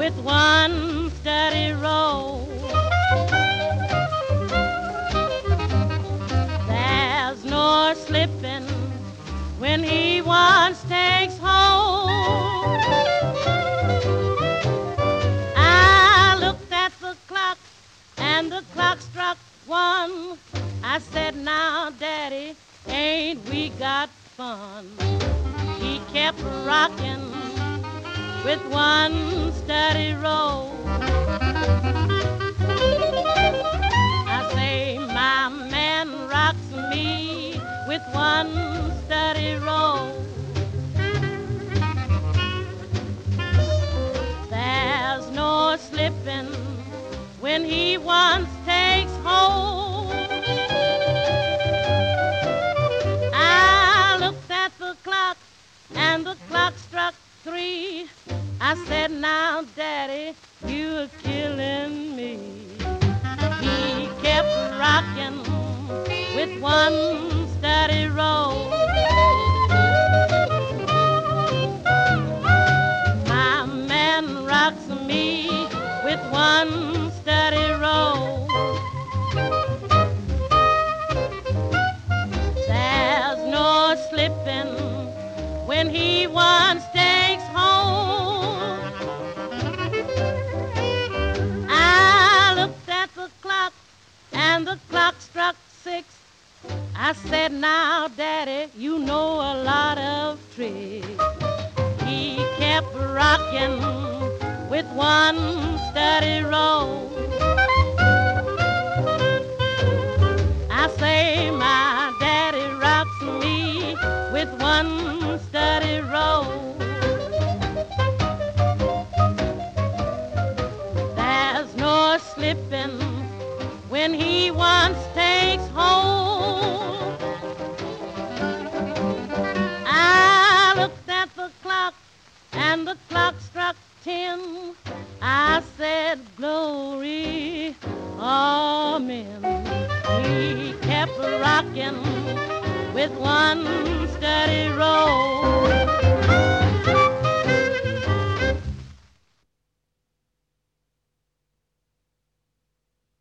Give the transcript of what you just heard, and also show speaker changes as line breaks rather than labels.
with one steady roll. There's no slipping when he once takes hold. I looked at the clock and the clock struck one. I said, now, Daddy, ain't we got fun? He kept rocking with one steady roll. I say, my man rocks me with one steady roll. There's no slipping when he once takes hold. I looked at the clock and the clock struck 3. I said, now, Daddy, you're killing me. He kept rocking with one steady roll. My man rocks me with one steady roll. There's no slipping when he once takes hold. I looked at the clock and the clock struck 6. I said, now, Daddy, you know a lot of tricks. He kept rocking with one steady roll. I say, my daddy rocks me with one steady roll. There's no slipping when he once takes hold. I looked at the clock and the clock struck 10. I said, glory, amen. He kept rocking with one steady roll.